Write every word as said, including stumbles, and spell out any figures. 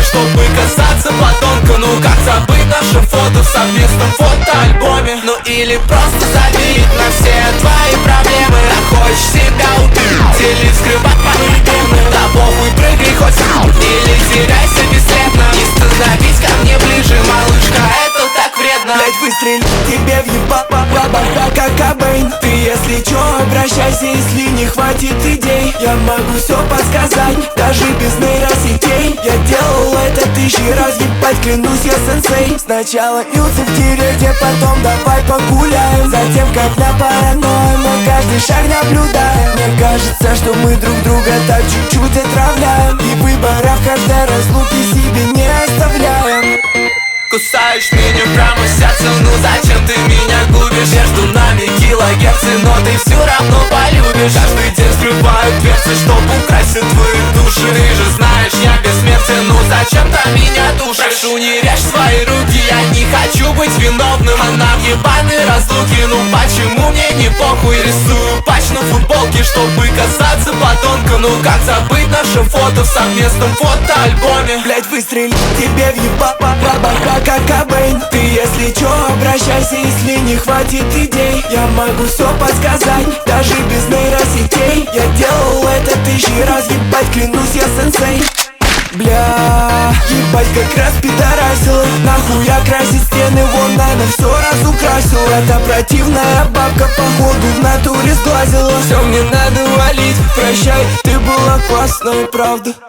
чтобы казаться подонком. Ну как забыть наши фото в совместном фотоальбоме? Ну или просто забить на все твои проблемы. Так хочешь себя убить или скрывать по любимым? Да похуй, прыгай хоть или теряйся бесследно. Не становись ко мне ближе, малышка, это так вредно. Блять, выстрель тебе в еба, баба, как Кобейн. Ты если чё, обращайся, если не хватит идей. Я могу все подсказать, даже без нейросетей. Я делал это тысячи раз, ебать, клянусь, я сенсей. Сначала нюцы в директе, потом давай погуляем. Затем как на паранойя, мы каждый шаг наблюдаем. Мне кажется, что мы друг друга так чуть-чуть отравляем. И выбора в каждой разлуке себе не оставляем. Кусаешь меня прямо в сердце, ну зачем ты меня губишь? Между нами килогерцы, но ты все равно полюбишь. Каждый день скрываю дверцы, чтоб украсить твои души. Ты же знаешь, я бессмертен, ну зачем-то меня душишь. Прошу, не режь свои руки, я не хочу быть виновным. Она в ебаной разлуке, ну почему мне не похуй? Рисую патч на футболке, чтобы казаться подонком. Ну как забыть наше фото в совместном фотоальбоме? Блять, выстрель тебе в еба, баба, как Кобейн. Ты если чё, обращайся, если не хватит идей. Я могу все подсказать, даже без нейросетей. Я делал это тысячи раз, ебать, клянусь, я сенсей. Бля, ебать, как раз пидорасила. Нахуя красить стены, вон она все разукрасила. Эта противная бабка походу в натуре сглазила. Все, мне надо валить, прощай, ты была классная, правда.